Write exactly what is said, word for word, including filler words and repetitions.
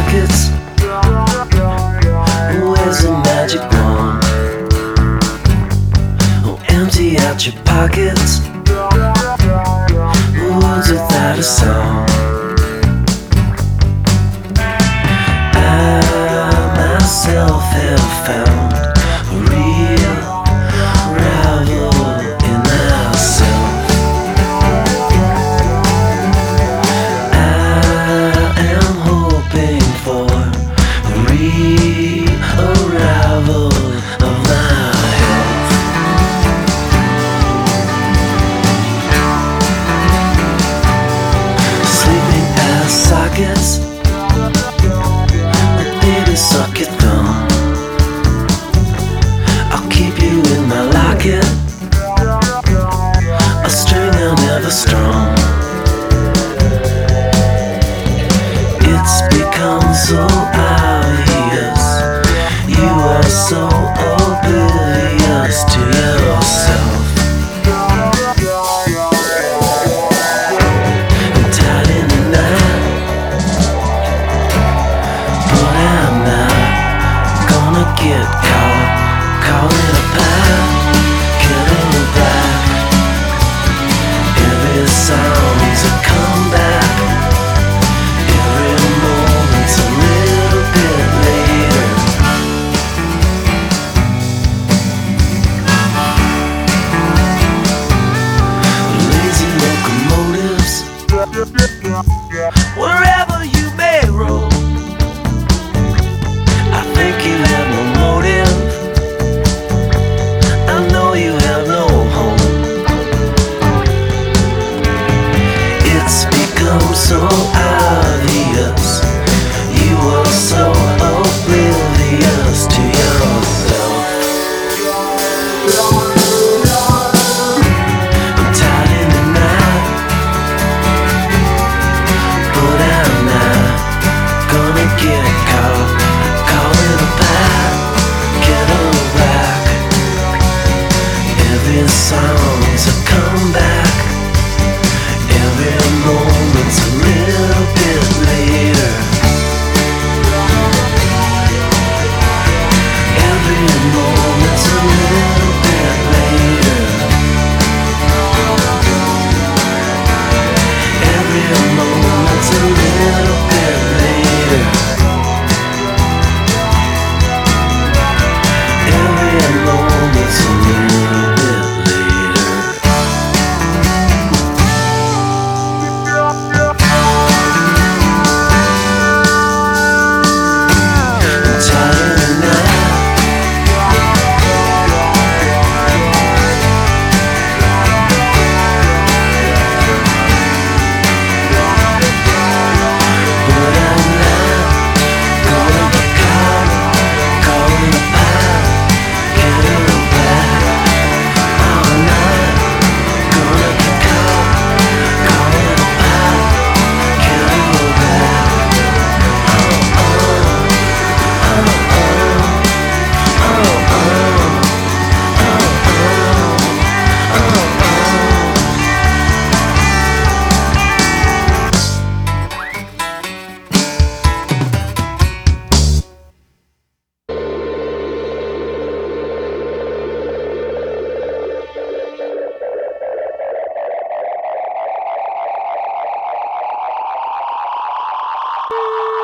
pockets. Where's the magic wand? Oh, empty out your pockets. Words without a song. I myself have found a real rival in myself. I am hoping for the re-arrival of my health. Sleeping ass sockets. Baby, suck your thumb. I'll keep you in my locket. A string I'll never strum. It's become so obvious. You are so oblivious to yourself. I'm tired in the night, but I'm not gonna get caught. Calling a pie, killing a black. Every song's a comeback. Every moment's a little bit later. Lazy locomotives, wherever you may roam. I think you have no motive. I know you have no home. It's become so obvious. You are so oblivious to yourself. I'm tired in the night, but I'm not gonna get caught. Calling a pie, kettle black. Every song's a comeback. Every moment's a little bit later. Every moment's a little bit later. Every moment's a little bit later. Every moment's a little bit later. I'm tired of the night. But I'm not gonna get caught. Calling a pie, getting a black. I'm not gonna get caught. Calling a pie, getting a black. Oh, oh, oh, oh, oh, oh, oh, oh, oh. Thank you.